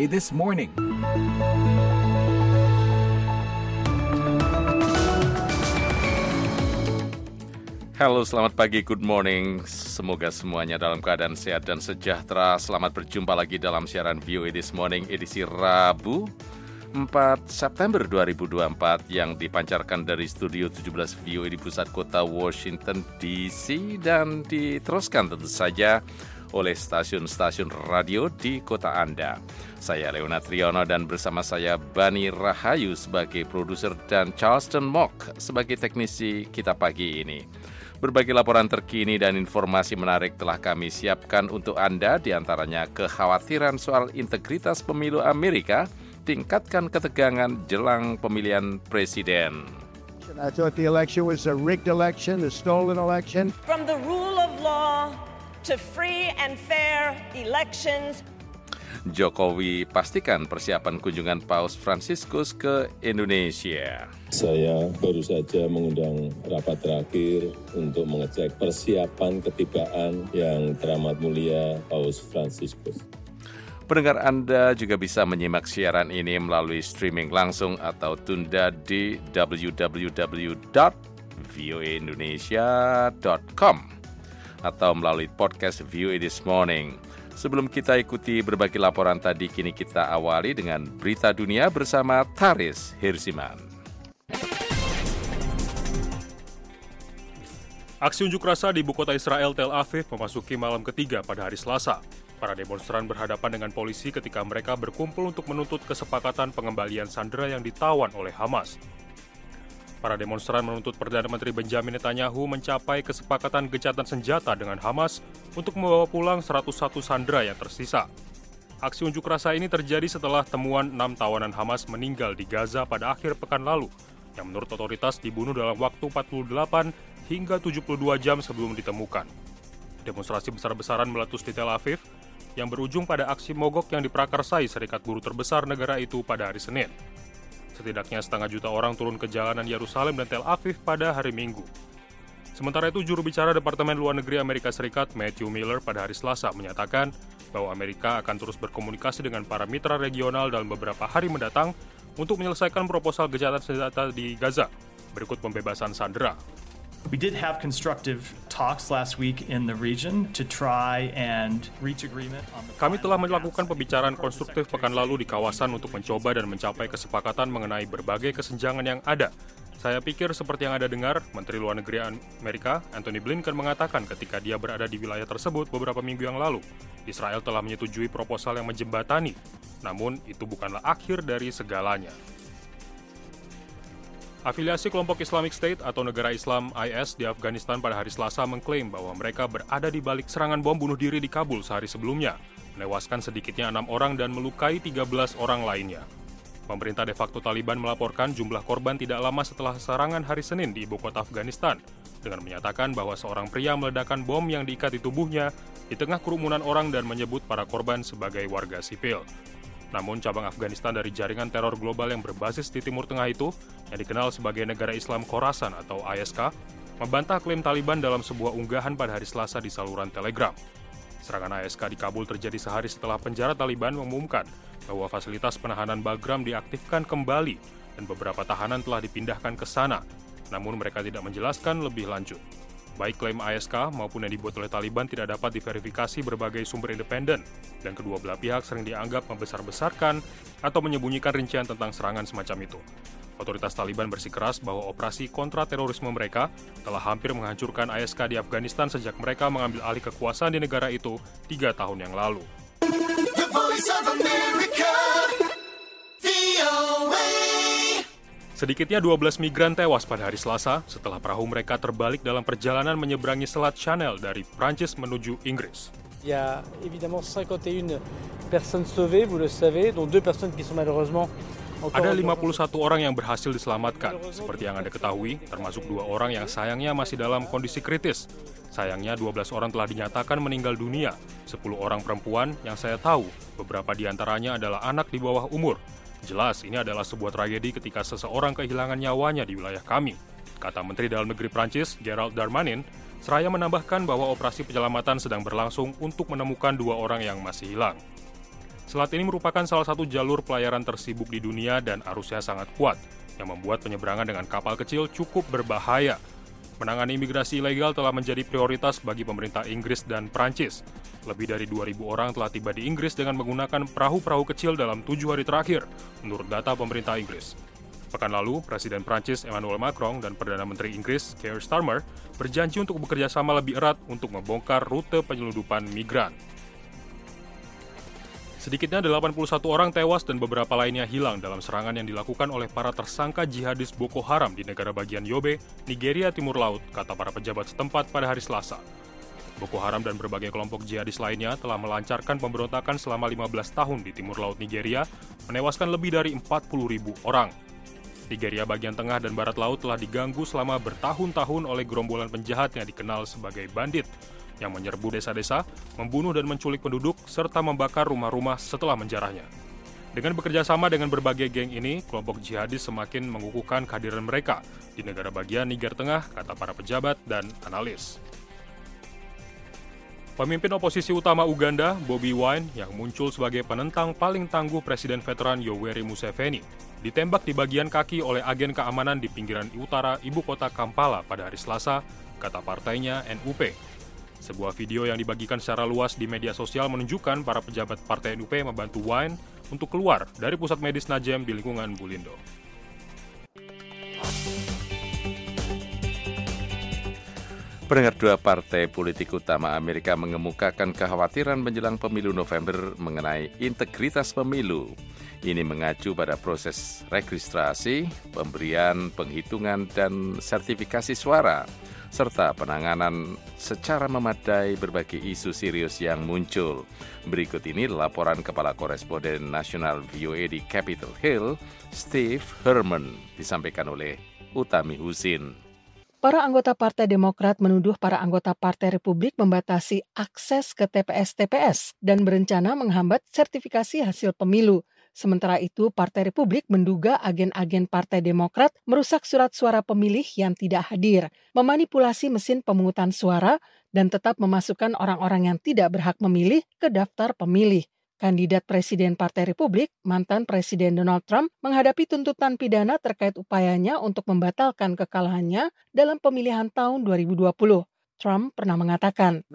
VOA This Morning. Halo, selamat pagi, good morning. Semoga semuanya dalam keadaan sehat dan sejahtera. Selamat berjumpa lagi dalam siaran VOA This Morning edisi Rabu 4 September 2024 yang dipancarkan dari Studio 17 VOA di pusat kota Washington DC dan diteruskan tentu saja oleh stasiun-stasiun radio di kota Anda. Saya Leonard Triono dan bersama saya Bani Rahayu sebagai produser dan Charleston Mock sebagai teknisi kita pagi ini. Berbagai laporan terkini dan informasi menarik telah kami siapkan untuk Anda, diantaranya kekhawatiran soal integritas pemilu Amerika, tingkatkan ketegangan jelang pemilihan presiden. I thought the election was a rigged election, a stolen election. From the rule of law to free and fair elections. Jokowi pastikan persiapan kunjungan Paus Fransiskus ke Indonesia. Saya baru saja mengundang rapat terakhir untuk mengecek persiapan ketibaan yang teramat mulia Paus Fransiskus. Pendengar Anda juga bisa menyimak siaran ini melalui streaming langsung atau tunda di www.voaindonesia.com atau melalui podcast VOA This Morning. Sebelum kita ikuti berbagai laporan tadi, kini kita awali dengan berita dunia bersama Taris Hirsiman. Aksi unjuk rasa di ibu kota Israel Tel Aviv memasuki malam ketiga pada hari Selasa. Para demonstran berhadapan dengan polisi ketika mereka berkumpul untuk menuntut kesepakatan pengembalian sandera yang ditawan oleh Hamas. Para demonstran menuntut Perdana Menteri Benjamin Netanyahu mencapai kesepakatan gencatan senjata dengan Hamas untuk membawa pulang 101 sandera yang tersisa. Aksi unjuk rasa ini terjadi setelah temuan 6 tawanan Hamas meninggal di Gaza pada akhir pekan lalu, yang menurut otoritas dibunuh dalam waktu 48 hingga 72 jam sebelum ditemukan. Demonstrasi besar-besaran meletus di Tel Aviv, yang berujung pada aksi mogok yang diprakarsai serikat buruh terbesar negara itu pada hari Senin. Setidaknya 500 juta orang turun ke jalanan Yerusalem dan Tel Aviv pada hari Minggu. Sementara itu, juru bicara Departemen Luar Negeri Amerika Serikat Matthew Miller pada hari Selasa menyatakan bahwa Amerika akan terus berkomunikasi dengan para mitra regional dalam beberapa hari mendatang untuk menyelesaikan proposal gencatan senjata di Gaza, berikut pembebasan sandera. We did have constructive talks last week in the region to try and reach agreement on the. Kami telah melakukan pembicaraan konstruktif pekan lalu di kawasan untuk mencoba dan mencapai kesepakatan mengenai berbagai kesenjangan yang ada. Saya pikir seperti yang Anda dengar, Menteri Luar Negeri Amerika Antony Blinken mengatakan ketika dia berada di wilayah tersebut beberapa minggu yang lalu, Israel telah menyetujui proposal yang menjembatani. Namun, itu bukanlah akhir dari segalanya. Afiliasi kelompok Islamic State atau negara Islam IS di Afghanistan pada hari Selasa mengklaim bahwa mereka berada di balik serangan bom bunuh diri di Kabul sehari sebelumnya, menewaskan sedikitnya 6 orang dan melukai 13 orang lainnya. Pemerintah de facto Taliban melaporkan jumlah korban tidak lama setelah serangan hari Senin di ibu kota Afghanistan, dengan menyatakan bahwa seorang pria meledakkan bom yang diikat di tubuhnya di tengah kerumunan orang dan menyebut para korban sebagai warga sipil. Namun, cabang Afghanistan dari jaringan teror global yang berbasis di Timur Tengah itu, yang dikenal sebagai Negara Islam Khorasan atau ISK, membantah klaim Taliban dalam sebuah unggahan pada hari Selasa di saluran Telegram. Serangan ISK di Kabul terjadi sehari setelah penjara Taliban mengumumkan bahwa fasilitas penahanan Bagram diaktifkan kembali dan beberapa tahanan telah dipindahkan ke sana, namun mereka tidak menjelaskan lebih lanjut. Baik klaim ISK maupun yang dibuat oleh Taliban tidak dapat diverifikasi berbagai sumber independen, dan kedua belah pihak sering dianggap membesar-besarkan atau menyembunyikan rincian tentang serangan semacam itu. Otoritas Taliban bersikeras bahwa operasi kontra-terorisme mereka telah hampir menghancurkan ISK di Afghanistan sejak mereka mengambil alih kekuasaan di negara itu 3 tahun yang lalu. The Voice of America, VOA. Sedikitnya 12 migran tewas pada hari Selasa setelah perahu mereka terbalik dalam perjalanan menyeberangi Selat Channel dari Prancis menuju Inggris. Il y a évidemment 51 personnes sauvées, vous le savez, dont 2 personnes qui sont malheureusement encore. Ada 51 orang yang berhasil diselamatkan, seperti yang Anda ketahui, termasuk 2 orang yang sayangnya masih dalam kondisi kritis. Sayangnya 12 orang telah dinyatakan meninggal dunia, 10 orang perempuan yang saya tahu, beberapa di antaranya adalah anak di bawah umur. Jelas, ini adalah sebuah tragedi ketika seseorang kehilangan nyawanya di wilayah kami, kata Menteri Dalam Negeri Prancis, Gerald Darmanin, seraya menambahkan bahwa operasi penyelamatan sedang berlangsung untuk menemukan 2 orang yang masih hilang. Selat ini merupakan salah satu jalur pelayaran tersibuk di dunia dan arusnya sangat kuat, yang membuat penyeberangan dengan kapal kecil cukup berbahaya. Menangani imigrasi ilegal telah menjadi prioritas bagi pemerintah Inggris dan Prancis. Lebih dari 2.000 orang telah tiba di Inggris dengan menggunakan perahu-perahu kecil dalam 7 hari terakhir, menurut data pemerintah Inggris. Pekan lalu, Presiden Prancis Emmanuel Macron dan Perdana Menteri Inggris Keir Starmer berjanji untuk bekerja sama lebih erat untuk membongkar rute penyelundupan migran. Sedikitnya 81 orang tewas dan beberapa lainnya hilang dalam serangan yang dilakukan oleh para tersangka jihadis Boko Haram di negara bagian Yobe, Nigeria Timur Laut, kata para pejabat setempat pada hari Selasa. Boko Haram dan berbagai kelompok jihadis lainnya telah melancarkan pemberontakan selama 15 tahun di Timur Laut Nigeria, menewaskan lebih dari 40.000 orang. Nigeria bagian tengah dan barat laut telah diganggu selama bertahun-tahun oleh gerombolan penjahat yang dikenal sebagai bandit, yang menyerbu desa-desa, membunuh dan menculik penduduk, serta membakar rumah-rumah setelah menjarahnya. Dengan bekerja sama dengan berbagai geng ini, kelompok jihadis semakin mengukuhkan kehadiran mereka di negara bagian Niger Tengah, kata para pejabat dan analis. Pemimpin oposisi utama Uganda, Bobi Wine, yang muncul sebagai penentang paling tangguh Presiden veteran Yoweri Museveni, ditembak di bagian kaki oleh agen keamanan di pinggiran utara ibu kota Kampala pada hari Selasa, kata partainya NUP. Sebuah video yang dibagikan secara luas di media sosial menunjukkan para pejabat partai NUP membantu Wine untuk keluar dari pusat medis Najem di lingkungan Bulindo. Pendengar, dua partai politik utama Amerika mengemukakan kekhawatiran menjelang pemilu November mengenai integritas pemilu. Ini mengacu pada proses registrasi, pemberian, penghitungan, dan sertifikasi suara, serta penanganan secara memadai berbagai isu serius yang muncul. Berikut ini laporan Kepala Koresponden Nasional VOA di Capitol Hill, Steve Herman, disampaikan oleh Utami Husin. Para anggota Partai Demokrat menuduh para anggota Partai Republik membatasi akses ke TPS-TPS dan berencana menghambat sertifikasi hasil pemilu. Sementara itu, Partai Republik menduga agen-agen Partai Demokrat merusak surat suara pemilih yang tidak hadir, memanipulasi mesin pemungutan suara, dan tetap memasukkan orang-orang yang tidak berhak memilih ke daftar pemilih. Kandidat Presiden Partai Republik, mantan Presiden Donald Trump, menghadapi tuntutan pidana terkait upayanya untuk membatalkan kekalahannya dalam pemilihan tahun 2020. Trump pernah mengatakan,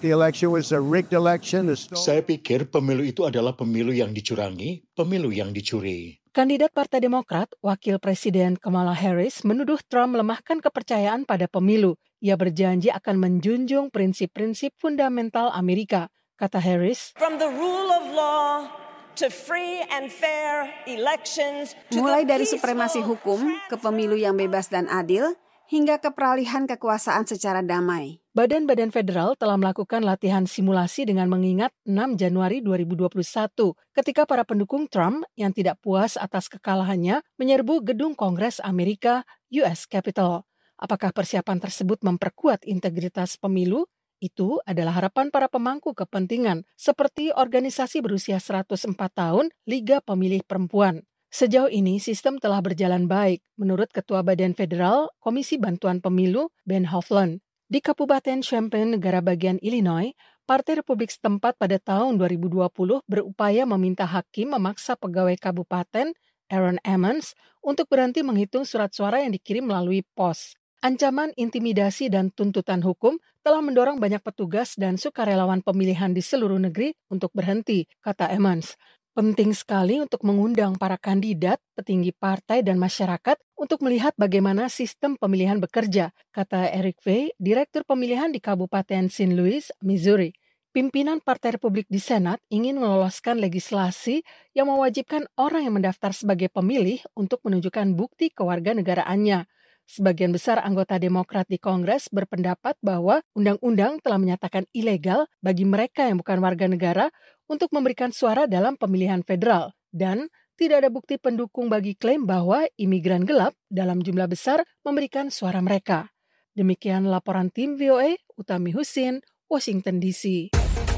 saya pikir pemilu itu adalah pemilu yang dicurangi, pemilu yang dicuri. Kandidat Partai Demokrat, Wakil Presiden Kamala Harris, menuduh Trump melemahkan kepercayaan pada pemilu. Ia berjanji akan menjunjung prinsip-prinsip fundamental Amerika. Kata Harris, From the rule of law to free and fair elections, mulai dari supremasi hukum ke pemilu yang bebas dan adil, hingga ke peralihan kekuasaan secara damai. Badan-badan federal telah melakukan latihan simulasi dengan mengingat 6 Januari 2021 ketika para pendukung Trump yang tidak puas atas kekalahannya menyerbu gedung Kongres Amerika, US Capitol. Apakah persiapan tersebut memperkuat integritas pemilu? Itu adalah harapan para pemangku kepentingan, seperti organisasi berusia 104 tahun, Liga Pemilih Perempuan. Sejauh ini, sistem telah berjalan baik, menurut Ketua Badan Federal Komisi Bantuan Pemilu, Ben Hovland. Di Kabupaten Champaign, negara bagian Illinois, Partai Republik setempat pada tahun 2020 berupaya meminta hakim memaksa pegawai kabupaten, Aaron Emmons, untuk berhenti menghitung surat suara yang dikirim melalui pos. Ancaman intimidasi dan tuntutan hukum telah mendorong banyak petugas dan sukarelawan pemilihan di seluruh negeri untuk berhenti, kata Emmons. Penting sekali untuk mengundang para kandidat, petinggi partai, dan masyarakat untuk melihat bagaimana sistem pemilihan bekerja, kata Eric Vey, Direktur Pemilihan di Kabupaten St. Louis, Missouri. Pimpinan Partai Republik di Senat ingin meloloskan legislasi yang mewajibkan orang yang mendaftar sebagai pemilih untuk menunjukkan bukti kewarganegaraannya. Sebagian besar anggota Demokrat di Kongres berpendapat bahwa undang-undang telah menyatakan ilegal bagi mereka yang bukan warga negara untuk memberikan suara dalam pemilihan federal. Dan tidak ada bukti pendukung bagi klaim bahwa imigran gelap dalam jumlah besar memberikan suara mereka. Demikian laporan tim VOA, Utami Husin, Washington DC.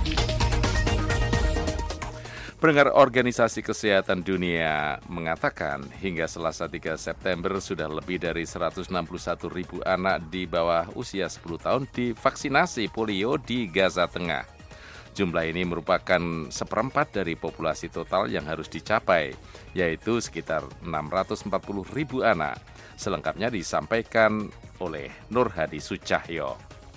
Pendengar, Organisasi Kesehatan Dunia mengatakan hingga Selasa 3 September sudah lebih dari 161.000 anak di bawah usia 10 tahun divaksinasi polio di Gaza Tengah. Jumlah ini merupakan 1/4 dari populasi total yang harus dicapai, yaitu sekitar 640.000 anak. Selengkapnya disampaikan oleh Nur Hadi Sucahyo.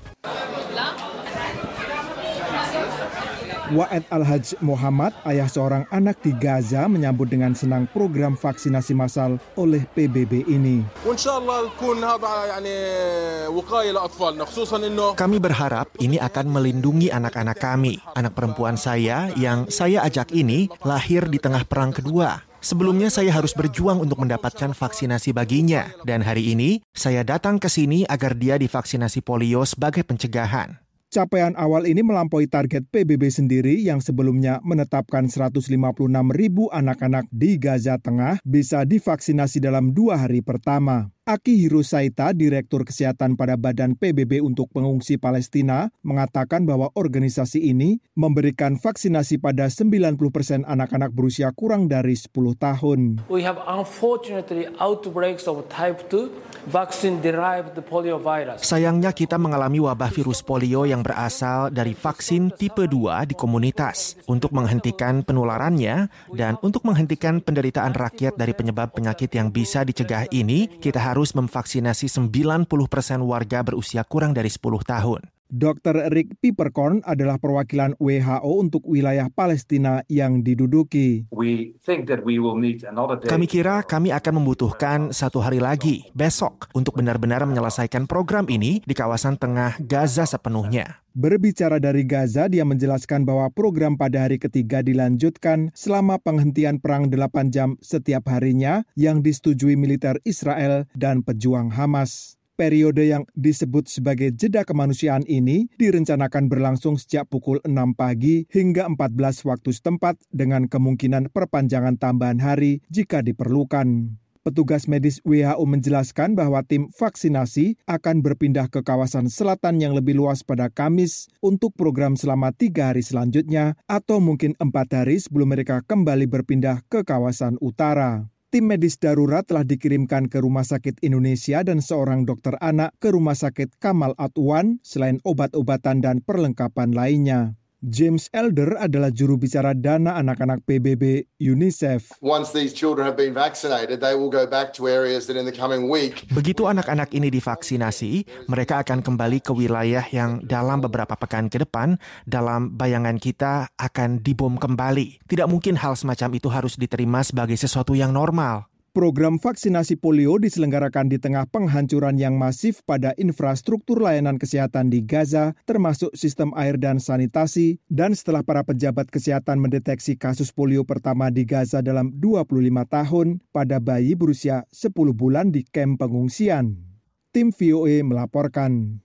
Wa'ed Al-Hajj Muhammad, ayah seorang anak di Gaza, menyambut dengan senang program vaksinasi massal oleh PBB ini. Kami berharap ini akan melindungi anak-anak kami. Anak perempuan saya yang saya ajak ini lahir di tengah perang kedua. Sebelumnya saya harus berjuang untuk mendapatkan vaksinasi baginya. Dan hari ini saya datang ke sini agar dia divaksinasi polio sebagai pencegahan. Capaian awal ini melampaui target PBB sendiri yang sebelumnya menetapkan 156.000 anak-anak di Gaza Tengah bisa divaksinasi dalam 2 hari pertama. Aki Hirosaita, Direktur Kesehatan pada Badan PBB untuk Pengungsi Palestina, mengatakan bahwa organisasi ini memberikan vaksinasi pada 90% anak-anak berusia kurang dari 10 tahun. We have unfortunately outbreaks of type 2 vaccine-derived polio virus. Sayangnya kita mengalami wabah virus polio yang berasal dari vaksin tipe 2 di komunitas. Untuk menghentikan penularannya dan untuk menghentikan penderitaan rakyat dari penyebab penyakit yang bisa dicegah ini, kita harus memvaksinasi 90% warga berusia kurang dari 10 tahun. Dr. Rick Peppercorn adalah perwakilan WHO untuk wilayah Palestina yang diduduki. Kami kira kami akan membutuhkan 1 hari lagi, besok, untuk benar-benar menyelesaikan program ini di kawasan tengah Gaza sepenuhnya. Berbicara dari Gaza, dia menjelaskan bahwa program pada hari ketiga dilanjutkan selama penghentian perang 8 jam setiap harinya yang disetujui militer Israel dan pejuang Hamas. Periode yang disebut sebagai jeda kemanusiaan ini direncanakan berlangsung sejak pukul 6 pagi hingga 14 waktu setempat dengan kemungkinan perpanjangan tambahan hari jika diperlukan. Petugas medis WHO menjelaskan bahwa tim vaksinasi akan berpindah ke kawasan selatan yang lebih luas pada Kamis untuk program selama 3 hari selanjutnya atau mungkin 4 hari sebelum mereka kembali berpindah ke kawasan utara. Tim medis darurat telah dikirimkan ke Rumah Sakit Indonesia dan seorang dokter anak ke Rumah Sakit Kamal Adwan selain obat-obatan dan perlengkapan lainnya. James Elder adalah juru bicara dana anak-anak PBB UNICEF. Once these children have been vaccinated, they will go back to areas that in the coming week. Begitu anak-anak ini divaksinasi, mereka akan kembali ke wilayah yang dalam beberapa pekan ke depan, dalam bayangan kita akan dibom kembali. Tidak mungkin hal semacam itu harus diterima sebagai sesuatu yang normal. Program vaksinasi polio diselenggarakan di tengah penghancuran yang masif pada infrastruktur layanan kesehatan di Gaza, termasuk sistem air dan sanitasi, dan setelah para pejabat kesehatan mendeteksi kasus polio pertama di Gaza dalam 25 tahun pada bayi berusia 10 bulan di kamp pengungsian. Tim VOA melaporkan.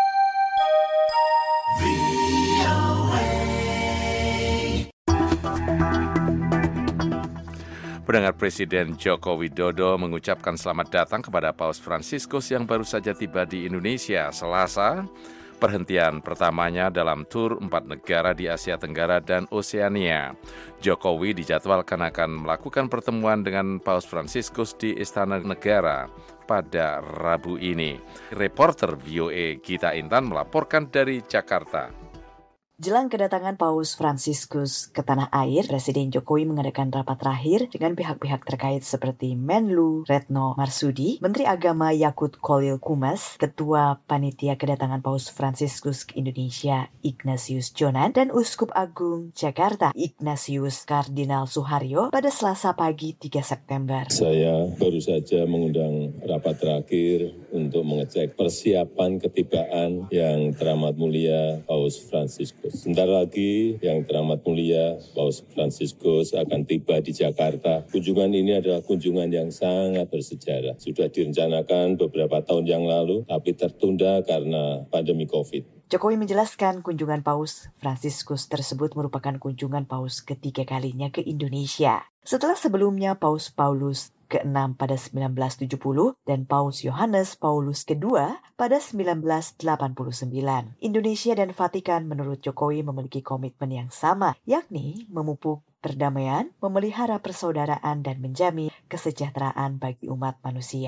Pendengar, Presiden Joko Widodo mengucapkan selamat datang kepada Paus Fransiskus yang baru saja tiba di Indonesia Selasa, perhentian pertamanya dalam tur 4 negara di Asia Tenggara dan Oseania. Jokowi dijadwalkan akan melakukan pertemuan dengan Paus Fransiskus di Istana Negara pada Rabu ini. Reporter VOA Gita Intan melaporkan dari Jakarta. Jelang kedatangan Paus Fransiskus ke tanah air, Presiden Jokowi mengadakan rapat terakhir dengan pihak-pihak terkait seperti Menlu Retno Marsudi, Menteri Agama Yakut Khalil Qumas, Ketua Panitia Kedatangan Paus Fransiskus ke Indonesia Ignatius Jonan, dan Uskup Agung Jakarta Ignatius Kardinal Suharyo pada Selasa pagi 3 September. Saya baru saja mengundang rapat terakhir untuk mengecek persiapan ketibaan yang teramat mulia Paus Fransiskus. Sebentar lagi yang teramat mulia Paus Fransiskus akan tiba di Jakarta. Kunjungan ini adalah kunjungan yang sangat bersejarah. Sudah direncanakan beberapa tahun yang lalu, tapi tertunda karena pandemi COVID. Jokowi menjelaskan kunjungan Paus Fransiskus tersebut merupakan kunjungan Paus ketiga kalinya ke Indonesia. Setelah sebelumnya Paus Paulus ke-6 pada 1970 dan Paus Yohanes Paulus II pada 1989. Indonesia dan Vatikan menurut Jokowi memiliki komitmen yang sama, yakni memupuk perdamaian, memelihara persaudaraan dan menjamin kesejahteraan bagi umat manusia.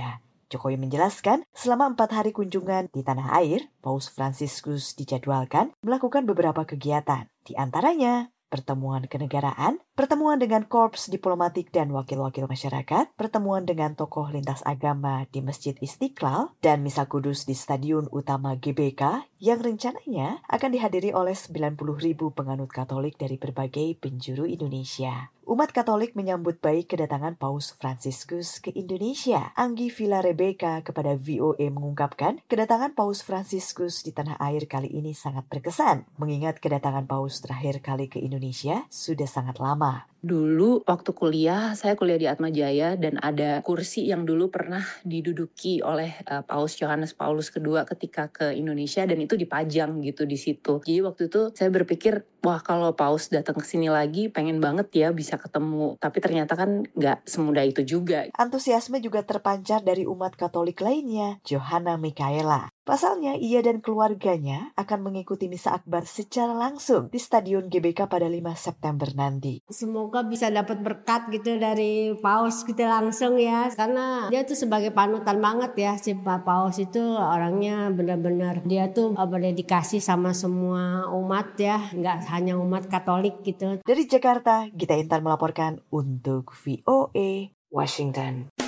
Jokowi menjelaskan, selama 4 hari kunjungan di tanah air, Paus Fransiskus dijadwalkan melakukan beberapa kegiatan. Di antaranya, pertemuan kenegaraan, pertemuan dengan korps diplomatik dan wakil-wakil masyarakat, pertemuan dengan tokoh lintas agama di Masjid Istiqlal, dan misa kudus di Stadion Utama GBK yang rencananya akan dihadiri oleh 90.000 penganut Katolik dari berbagai penjuru Indonesia. Umat Katolik menyambut baik kedatangan Paus Fransiskus ke Indonesia. Anggi Villa Rebecca kepada VOA mengungkapkan, kedatangan Paus Fransiskus di tanah air kali ini sangat berkesan, mengingat kedatangan Paus terakhir kali ke Indonesia sudah sangat lama. Dulu waktu kuliah, saya kuliah di Atmajaya dan ada kursi yang dulu pernah diduduki oleh Paus Yohanes Paulus II ketika ke Indonesia dan itu dipajang gitu di situ. Jadi waktu itu saya berpikir, wah kalau Paus datang ke sini lagi pengen banget ya bisa ketemu. Tapi ternyata kan nggak semudah itu juga. Antusiasme juga terpancar dari umat Katolik lainnya, Johanna Mikaela. Pasalnya, ia dan keluarganya akan mengikuti misa akbar secara langsung di Stadion GBK pada 5 September nanti. Semoga bisa dapat berkat gitu dari Paus gitu langsung ya. Karena dia tuh sebagai panutan banget ya. Si Pak Paus itu orangnya benar-benar dia tuh berdedikasi sama semua umat ya. Nggak hanya umat Katolik gitu. Dari Jakarta, Gita Intan melaporkan untuk VOA Washington.